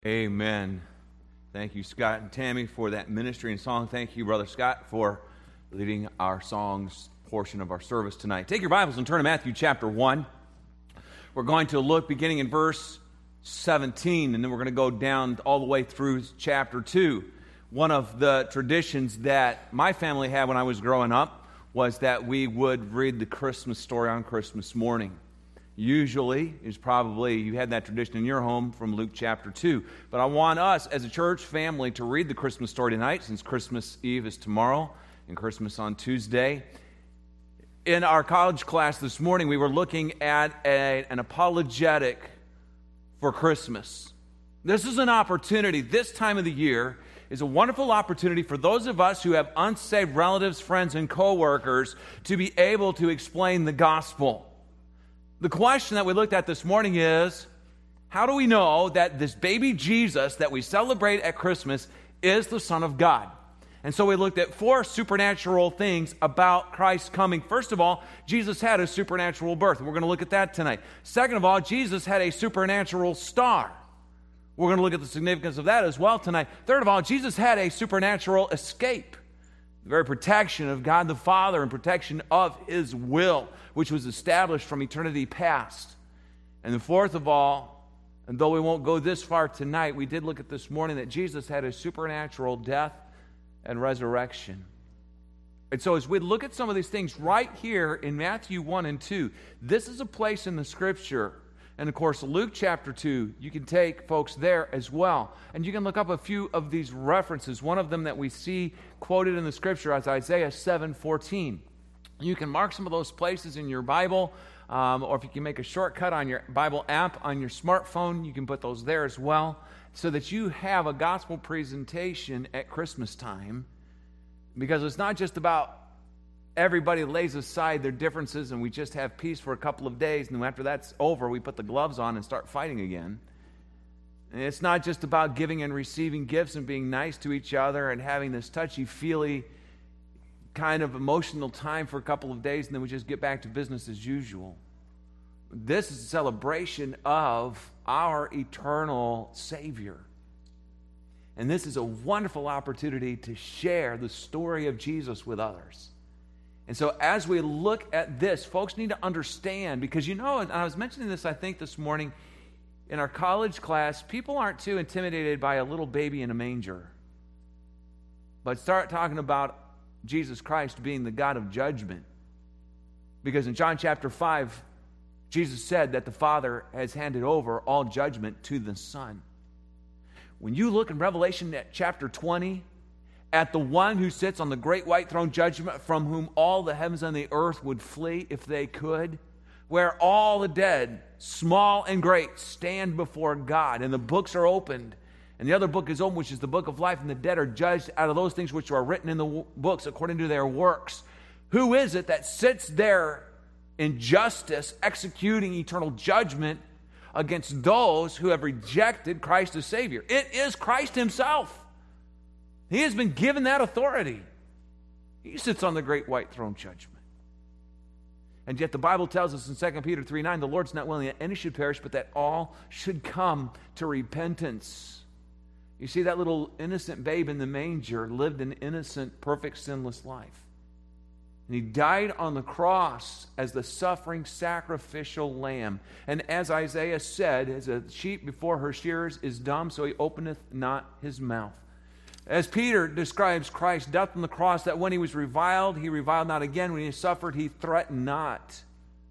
Amen. Thank you, Scott and Tammy, for that ministry and song. Thank you, Brother Scott, for leading our songs portion of our service tonight. Take your Bibles and turn to Matthew chapter 1. We're going to look beginning in verse 17, and then we're going to go down all the way through chapter 2. One of the traditions that my family had when I was growing up was that we would read the Christmas story on Christmas morning. Usually, you had that tradition in your home from Luke chapter 2. But I want us as a church family to read the Christmas story tonight, since Christmas Eve is tomorrow and Christmas on Tuesday. In our college class this morning, we were looking at an apologetic for Christmas. This is an opportunity, this time of the year is a wonderful opportunity for those of us who have unsaved relatives, friends, and coworkers to be able to explain the gospel. The question that we looked at this morning is, how do we know that this baby Jesus that we celebrate at Christmas is the Son of God? And so we looked at 4 supernatural things about Christ's coming. First of all, Jesus had a supernatural birth, and we're going to look at that tonight. Second of all, Jesus had a supernatural star. We're going to look at the significance of that as well tonight. Third of all, Jesus had a supernatural escape. The very protection of God the Father and protection of His will, which was established from eternity past. And the fourth of all, and though we won't go this far tonight, we did look at this morning that Jesus had a supernatural death and resurrection. And so as we look at some of these things right here in Matthew 1 and 2, this is a place in the Scripture. And of course, Luke chapter 2, you can take folks there as well. And you can look up a few of these references. One of them that we see quoted in the Scripture is Isaiah 7:14. You can mark some of those places in your Bible, or if you can make a shortcut on your Bible app on your smartphone, you can put those there as well, so that you have a gospel presentation at Christmas time. Because it's not just about everybody lays aside their differences and we just have peace for a couple of days, and then after that's over, we put the gloves on and start fighting again. And it's not just about giving and receiving gifts and being nice to each other and having this touchy-feely kind of emotional time for a couple of days, and then we just get back to business as usual. This is a celebration of our eternal Savior. And this is a wonderful opportunity to share the story of Jesus with others. And so as we look at this, folks need to understand, because and I was mentioning this, I think, this morning in our college class, people aren't too intimidated by a little baby in a manger. But start talking about Jesus Christ being the God of judgment. Because in John chapter 5, Jesus said that the Father has handed over all judgment to the Son. When you look in Revelation at chapter 20, at the one who sits on the great white throne judgment, from whom all the heavens and the earth would flee if they could, where all the dead, small and great, stand before God, and the books are opened, and the other book is open, which is the book of life, and the dead are judged out of those things which are written in the books according to their works. Who is it that sits there in justice, executing eternal judgment against those who have rejected Christ as Savior? It is Christ Himself. He has been given that authority. He sits on the great white throne judgment. And yet the Bible tells us in 2 Peter 3:9, the Lord's not willing that any should perish, but that all should come to repentance. You see, that little innocent babe in the manger lived an innocent, perfect, sinless life. And He died on the cross as the suffering sacrificial lamb. And as Isaiah said, as a sheep before her shearers is dumb, so He openeth not His mouth. As Peter describes Christ's death on the cross, that when He was reviled, He reviled not again. When He suffered, He threatened not.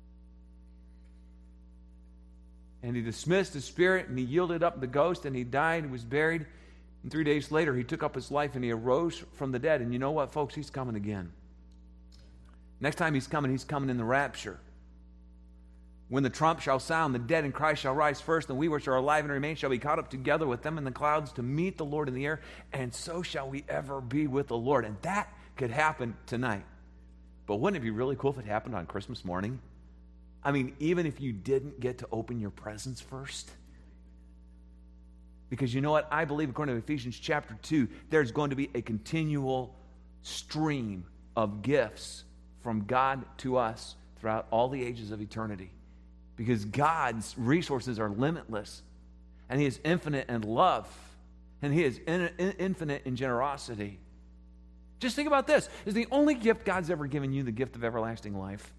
And He dismissed His spirit, and He yielded up the ghost, and He died and was buried. And 3 days later, He took up His life, and He arose from the dead. And you know what, folks? He's coming again. Next time He's coming in the rapture. When the trump shall sound, the dead in Christ shall rise first, and we which are alive and remain shall be caught up together with them in the clouds to meet the Lord in the air, and so shall we ever be with the Lord. And that could happen tonight. But wouldn't it be really cool if it happened on Christmas morning? I mean, even if you didn't get to open your presents first. Because you know what? I believe, according to Ephesians chapter 2, there's going to be a continual stream of gifts from God to us throughout all the ages of eternity. Because God's resources are limitless. and He is infinite in love, and He is infinite in generosity. Just think about this. Is the only gift God's ever given you the gift of everlasting life?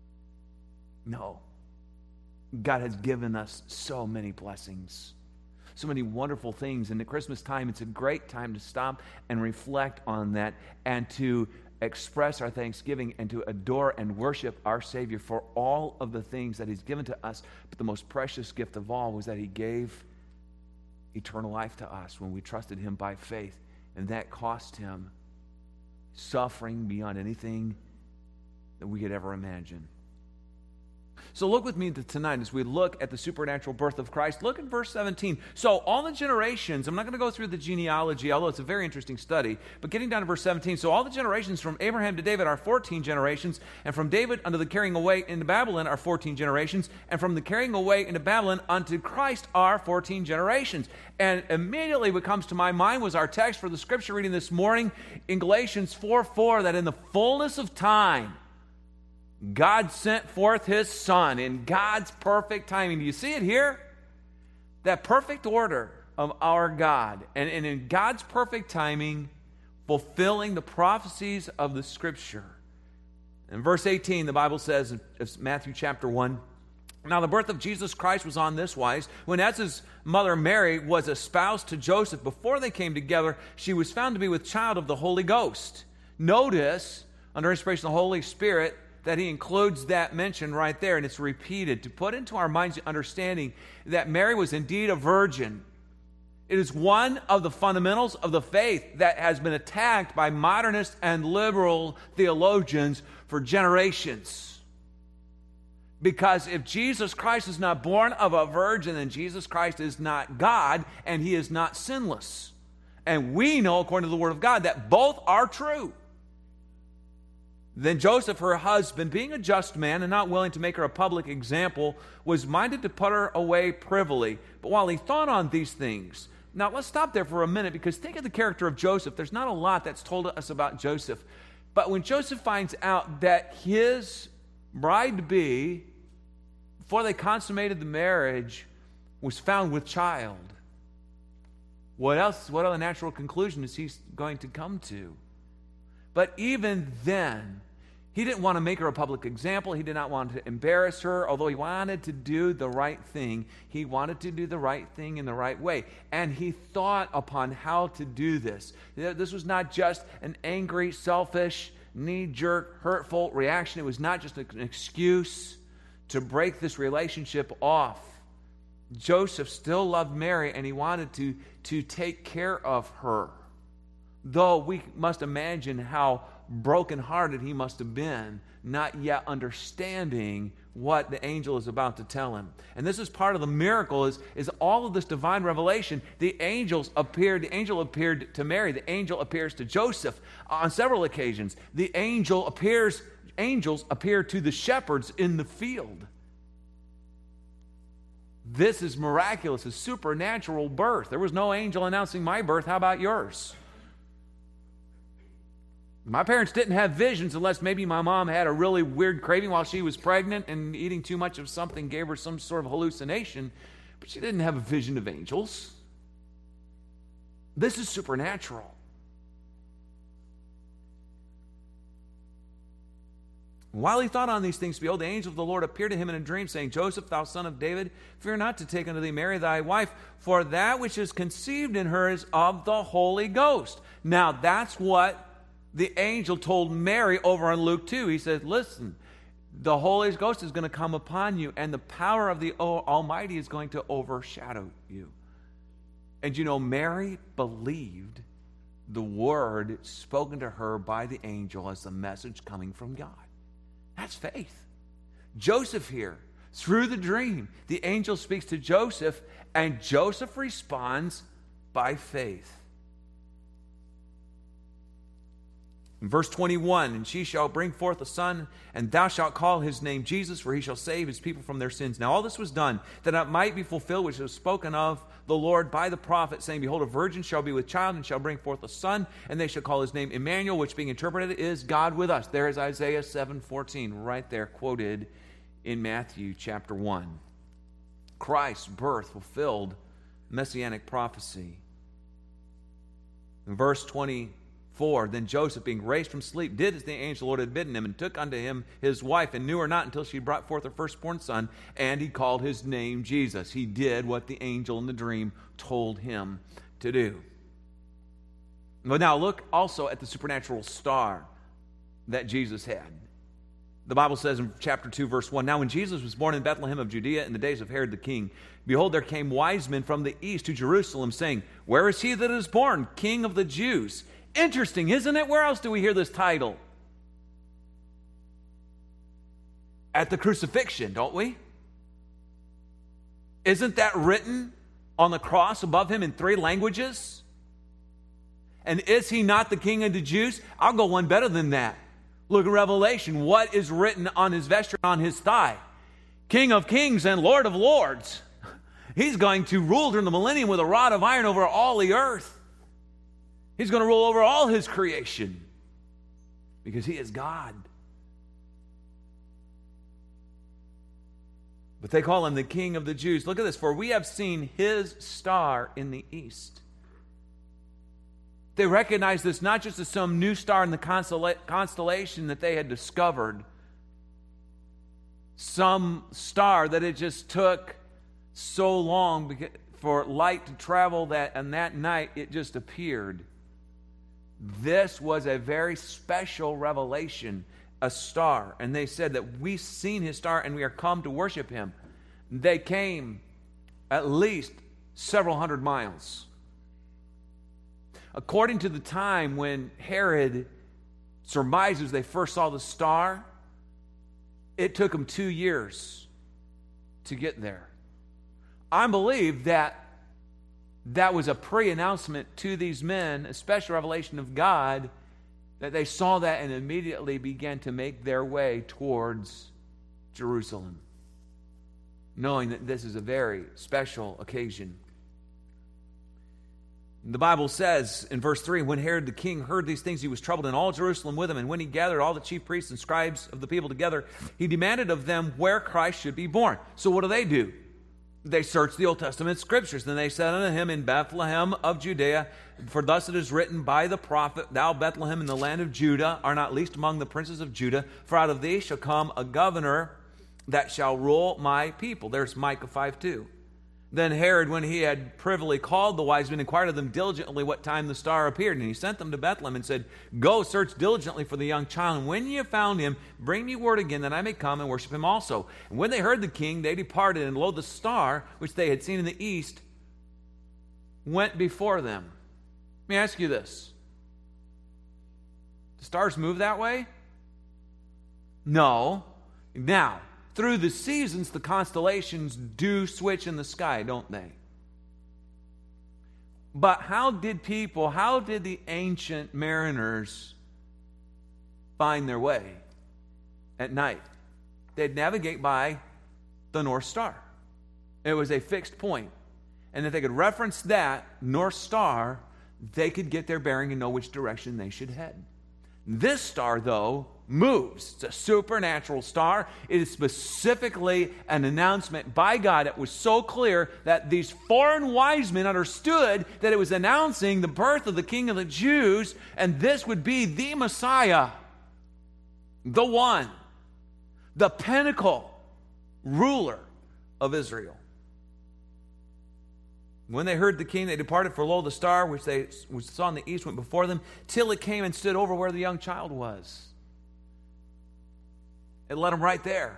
No. God has given us so many blessings, so many wonderful things. And at Christmas time, it's a great time to stop and reflect on that and to express our thanksgiving and to adore and worship our Savior for all of the things that He's given to us. But the most precious gift of all was that He gave eternal life to us when we trusted Him by faith. And that cost Him suffering beyond anything that we could ever imagine. So look with me tonight as we look at the supernatural birth of Christ. Look at verse 17. So all the generations, I'm not going to go through the genealogy, although it's a very interesting study, but getting down to verse 17. So all the generations from Abraham to David are 14 generations, and from David unto the carrying away into Babylon are 14 generations, and from the carrying away into Babylon unto Christ are 14 generations. And immediately what comes to my mind was our text for the scripture reading this morning in Galatians 4:4, that in the fullness of time, God sent forth His Son in God's perfect timing. Do you see it here? That perfect order of our God. And in God's perfect timing, fulfilling the prophecies of the Scripture. In verse 18, the Bible says, it's Matthew chapter 1, now the birth of Jesus Christ was on this wise. When as His mother Mary was espoused to Joseph, before they came together, she was found to be with child of the Holy Ghost. Notice, under inspiration of the Holy Spirit, that He includes that mention right there, and it's repeated to put into our minds the understanding that Mary was indeed a virgin. It is one of the fundamentals of the faith that has been attacked by modernist and liberal theologians for generations. Because if Jesus Christ is not born of a virgin, then Jesus Christ is not God, and He is not sinless. And we know, according to the Word of God, that both are true. Then Joseph, her husband, being a just man and not willing to make her a public example, was minded to put her away privily. But while he thought on these things, now let's stop there for a minute, because think of the character of Joseph. There's not a lot that's told us about Joseph. But when Joseph finds out that his bride-to-be, before they consummated the marriage, was found with child, what other natural conclusion is he going to come to? But even then, he didn't want to make her a public example. He did not want to embarrass her. Although he wanted to do the right thing, he wanted to do the right thing in the right way. And he thought upon how to do this. This was not just an angry, selfish, knee-jerk, hurtful reaction. It was not just an excuse to break this relationship off. Joseph still loved Mary, and he wanted to take care of her. Though we must imagine how brokenhearted he must have been, not yet understanding what the angel is about to tell him. And this is part of the miracle, is all of this divine revelation. The angel appeared to Mary. The angel appears to Joseph on several occasions. Angels appear to the shepherds in the field. This is miraculous, a supernatural birth. There was no angel announcing my birth. How about yours? My parents didn't have visions unless maybe my mom had a really weird craving while she was pregnant and eating too much of something gave her some sort of hallucination. But she didn't have a vision of angels. This is supernatural. While he thought on these things, behold, the angel of the Lord appeared to him in a dream, saying, Joseph, thou son of David, fear not to take unto thee Mary thy wife, for that which is conceived in her is of the Holy Ghost. Now, that's what the angel told Mary over in Luke 2. He said, listen, the Holy Ghost is going to come upon you, and the power of the Almighty is going to overshadow you. And you know, Mary believed the word spoken to her by the angel as the message coming from God. That's faith. Joseph here, through the dream, the angel speaks to Joseph, and Joseph responds by faith. In verse 21, and she shall bring forth a son, and thou shalt call his name Jesus, for he shall save his people from their sins. Now all this was done, that it might be fulfilled, which was spoken of the Lord by the prophet, saying, Behold, a virgin shall be with child, and shall bring forth a son, and they shall call his name Emmanuel, which being interpreted is God with us. There is Isaiah 7:14, right there, quoted in Matthew chapter 1. Christ's birth fulfilled messianic prophecy. In verse 24, then Joseph, being raised from sleep, did as the angel of the Lord had bidden him, and took unto him his wife, and knew her not until she brought forth her firstborn son, and he called his name Jesus. He did what the angel in the dream told him to do. But now look also at the supernatural star that Jesus had. The Bible says in chapter 2, verse 1, now when Jesus was born in Bethlehem of Judea in the days of Herod the king, behold, there came wise men from the east to Jerusalem, saying, where is he that is born, King of the Jews? Interesting, isn't it? Where else do we hear this title? At the crucifixion, don't we? Isn't that written on the cross above him in 3 languages? And is he not the King of the Jews? I'll go one better than that. Look at Revelation. What is written on his vesture, on his thigh? King of kings and Lord of lords. He's going to rule during the millennium with a rod of iron over all the earth. He's going to rule over all his creation because he is God. But they call him the King of the Jews. Look at this. For we have seen his star in the east. They recognized this not just as some new star in the constellation that they had discovered, some star that it just took so long for light to travel and that night it just appeared. This was a very special revelation, a star. And they said that we've seen his star and we are come to worship him. They came at least several hundred miles. According to the time when Herod surmises they first saw the star, it took them 2 years to get there. I believe that was a pre-announcement to these men, a special revelation of God, that they saw that and immediately began to make their way towards Jerusalem, knowing that this is a very special occasion. The Bible says in verse 3, when Herod the king heard these things, he was troubled, and all Jerusalem with him. And when he gathered all the chief priests and scribes of the people together, he demanded of them where Christ should be born. So what do? They searched the Old Testament scriptures. Then they said unto him, in Bethlehem of Judea, for thus it is written by the prophet, thou Bethlehem in the land of Judah art not least among the princes of Judah, for out of thee shall come a governor that shall rule my people. There's Micah 5:2. Then Herod, when he had privily called the wise men, inquired of them diligently what time the star appeared. And he sent them to Bethlehem and said, go search diligently for the young child. And when ye have found him, bring me word again that I may come and worship him also. And when they heard the king, they departed. And lo, the star, which they had seen in the east, went before them. Let me ask you this. Do stars move that way? No. Now, through the seasons, the constellations do switch in the sky, don't they? But how did the ancient mariners find their way at night? They'd navigate by the North Star. It was a fixed point. And if they could reference that North Star, they could get their bearing and know which direction they should head. This star, though, moves. It's a supernatural star. It is specifically an announcement by God. It was so clear that these foreign wise men understood that it was announcing the birth of the King of the Jews, and this would be the Messiah, the one, the pinnacle ruler of Israel. When they heard the king, they departed, for lo, the star which they saw in the east went before them, till it came and stood over where the young child was. It led them right there.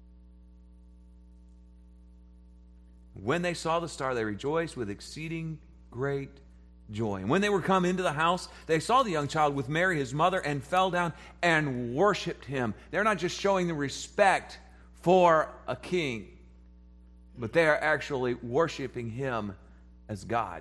When they saw the star, they rejoiced with exceeding great joy. And when they were come into the house, they saw the young child with Mary, his mother, and fell down and worshiped him. They're not just showing the respect for a king, but they are actually worshiping him as God.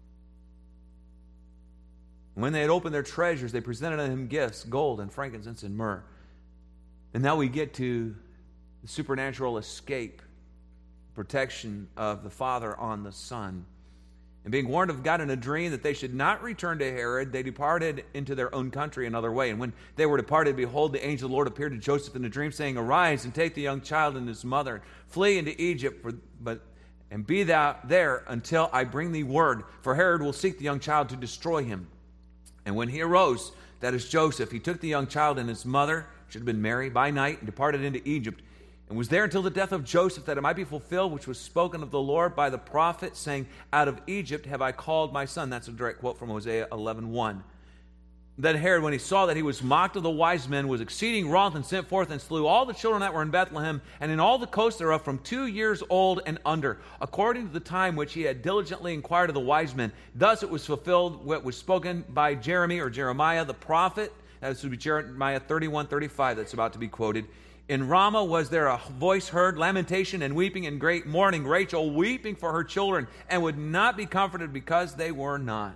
When they had opened their treasures, they presented unto him gifts, gold and frankincense and myrrh. And now we get to the supernatural escape, protection of the Father on the Son. And being warned of God in a dream that they should not return to Herod, they departed into their own country another way. And when they were departed, behold, the angel of the Lord appeared to Joseph in a dream, saying, arise and take the young child and his mother, flee into Egypt, and be thou there until I bring thee word, for Herod will seek the young child to destroy him. And when he arose, that is Joseph, he took the young child and his mother, should have been Mary, by night, and departed into Egypt, and was there until the death of Joseph, that it might be fulfilled, which was spoken of the Lord by the prophet, saying, out of Egypt have I called my son. That's a direct quote from Hosea 11:1. Then Herod, when he saw that he was mocked of the wise men, was exceeding wroth, and sent forth and slew all the children that were in Bethlehem and in all the coasts thereof from 2 years old and under, according to the time which he had diligently inquired of the wise men. Thus it was fulfilled what was spoken by Jeremiah the prophet. That would be Jeremiah 31:35 that's about to be quoted. In Ramah was there a voice heard, lamentation and weeping and great mourning, Rachel weeping for her children, and would not be comforted because they were not.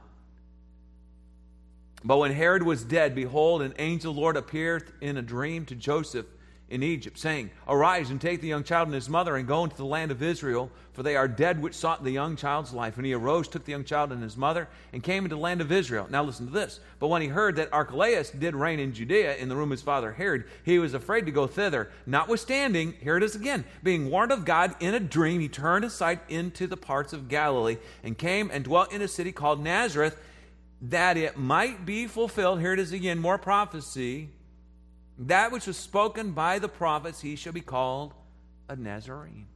But when Herod was dead, behold, an angel of the Lord appeared in a dream to Joseph in Egypt, saying, Arise and take the young child and his mother and go into the land of Israel, for they are dead which sought the young child's life. And he arose, took the young child and his mother, and came into the land of Israel. Now listen to this. But when he heard that Archelaus did reign in Judea in the room of his father Herod, he was afraid to go thither. Notwithstanding, here it is again, being warned of God in a dream, he turned aside into the parts of Galilee, and came and dwelt in a city called Nazareth, that it might be fulfilled, here it is again, more prophecy, that which was spoken by the prophets, he shall be called a Nazarene.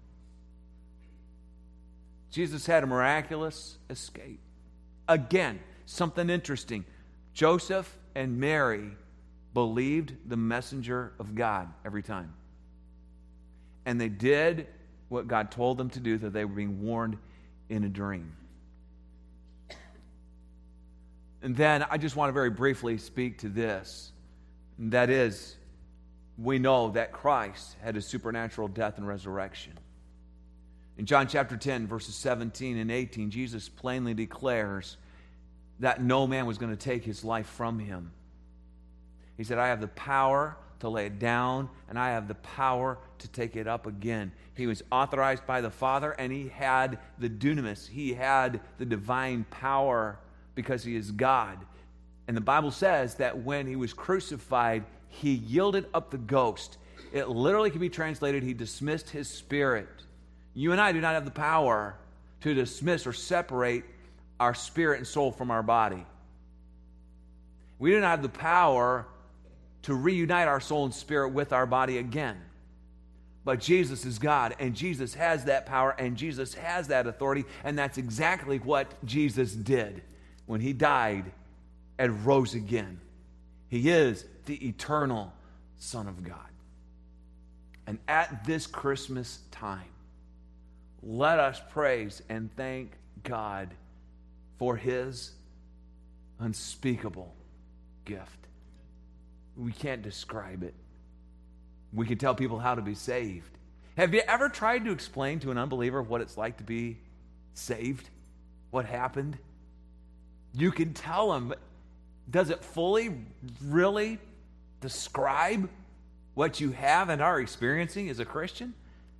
Jesus had a miraculous escape. Again, something interesting. Joseph and Mary believed the messenger of God every time. And they did what God told them to do, that they were being warned in a dream. And then I just want to very briefly speak to this. And that is, we know that Christ had a supernatural death and resurrection. In John chapter 10, verses 17 and 18, Jesus plainly declares that no man was going to take his life from him. He said, I have the power to lay it down, and I have the power to take it up again. He was authorized by the Father, and he had the dunamis. He had the divine power because he is God. And the Bible says that when he was crucified, he yielded up the ghost. It literally can be translated, he dismissed his spirit. You and I do not have the power to dismiss or separate our spirit and soul from our body. We do not have the power to reunite our soul and spirit with our body again. But Jesus is God, and Jesus has that power, and Jesus has that authority, and that's exactly what Jesus did when he died and rose again. He is the eternal Son of God. And at this Christmas time, let us praise and thank God for his unspeakable gift. We can't describe it. We can tell people how to be saved. Have you ever tried to explain to an unbeliever what it's like to be saved? What happened? You can tell them, but does it fully, really describe what you have and are experiencing as a Christian?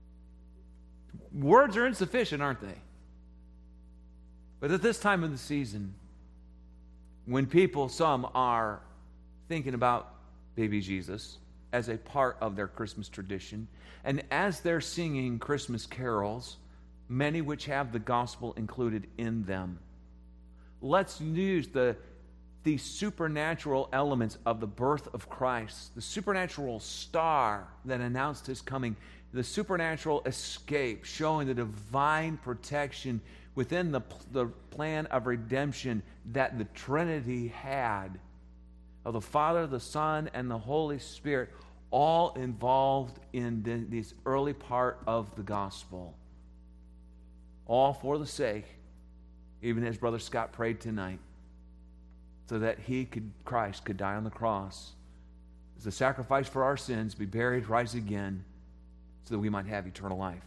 Words are insufficient, aren't they? But at this time of the season, when people, some are thinking about baby Jesus as a part of their Christmas tradition, and as they're singing Christmas carols, many which have the gospel included in them, let's use the supernatural elements of the birth of Christ, the supernatural star that announced his coming, the supernatural escape showing the divine protection within the plan of redemption that the Trinity had, of the Father, the Son, and the Holy Spirit, all involved in this early part of the gospel. All for the sake, even as Brother Scott prayed tonight, so that Christ could die on the cross as a sacrifice for our sins, be buried, rise again, so that we might have eternal life.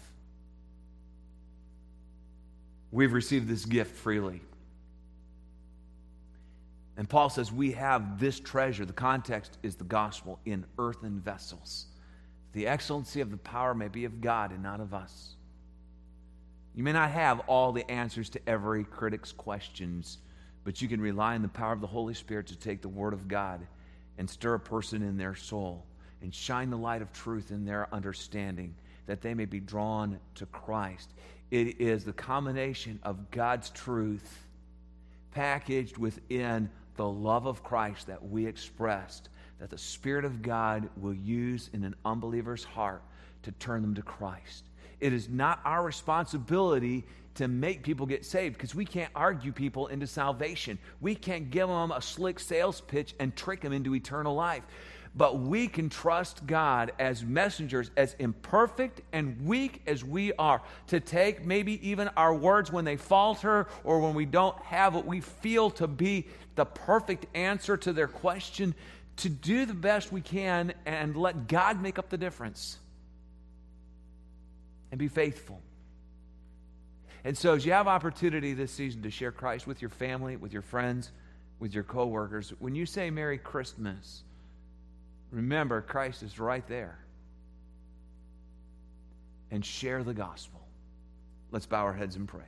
We've received this gift freely. And Paul says we have this treasure. The context is the gospel in earthen vessels. The excellency of the power may be of God and not of us. You may not have all the answers to every critic's questions, but you can rely on the power of the Holy Spirit to take the Word of God and stir a person in their soul and shine the light of truth in their understanding, that they may be drawn to Christ. It is the combination of God's truth packaged within the love of Christ that we expressed, that the Spirit of God will use in an unbeliever's heart to turn them to Christ. It is not our responsibility to make people get saved, because we can't argue people into salvation. We can't give them a slick sales pitch and trick them into eternal life. But we can trust God as messengers, as imperfect and weak as we are, to take maybe even our words when they falter or when we don't have what we feel to be the perfect answer to their question, to do the best we can and let God make up the difference and be faithful. And so as you have opportunity this season to share Christ with your family, with your friends, with your coworkers, when you say Merry Christmas, remember Christ is right there. And share the gospel. Let's bow our heads and pray.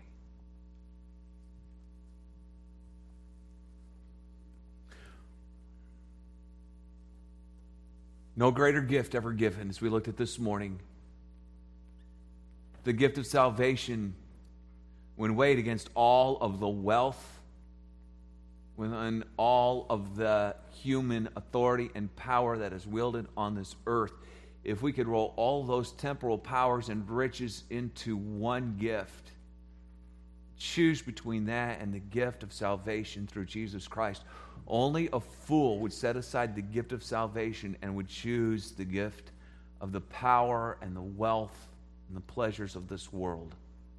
No greater gift ever given, as we looked at this morning. The gift of salvation, when weighed against all of the wealth, when all of the human authority and power that is wielded on this earth, if we could roll all those temporal powers and riches into one gift, choose between that and the gift of salvation through Jesus Christ, only a fool would set aside the gift of salvation and would choose the gift of the power and the wealth and the pleasures of this world.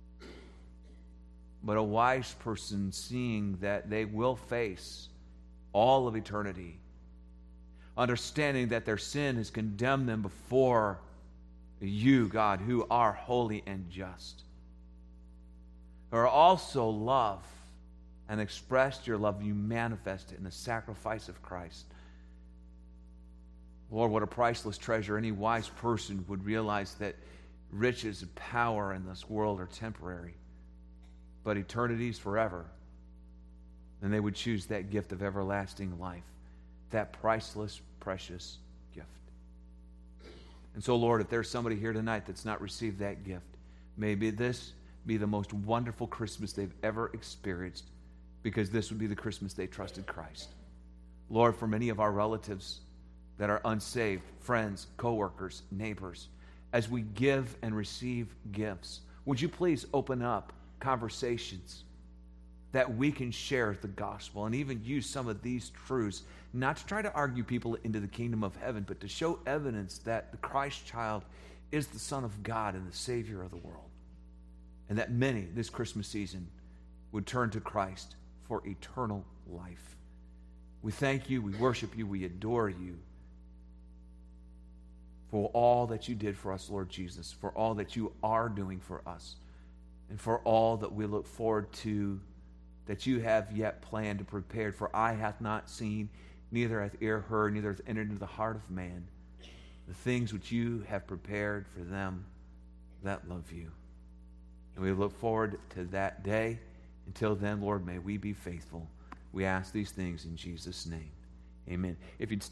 But a wise person, seeing that they will face all of eternity, understanding that their sin has condemned them before you, God, who are holy and just, who are also love and expressed your love, you manifest it in the sacrifice of Christ. Lord, what a priceless treasure. Any wise person would realize that riches and power in this world are temporary, but eternity is forever. Then they would choose that gift of everlasting life, that priceless, precious gift. And so, Lord, if there's somebody here tonight that's not received that gift, maybe this be the most wonderful Christmas they've ever experienced, because this would be the Christmas they trusted Christ. Lord, for many of our relatives that are unsaved, friends, coworkers, neighbors, as we give and receive gifts, would you please open up conversations that we can share the gospel and even use some of these truths, not to try to argue people into the kingdom of heaven, but to show evidence that the Christ child is the Son of God and the Savior of the world. And that many this Christmas season would turn to Christ for eternal life. We thank you, we worship you, we adore you for all that you did for us, Lord Jesus, for all that you are doing for us, and for all that we look forward to, that you have yet planned and prepared. For eye hath not seen, neither hath ear heard, neither hath entered into the heart of man the things which you have prepared for them that love you. And we look forward to that day. Until then, Lord, may we be faithful. We ask these things in Jesus' name. Amen. If you'd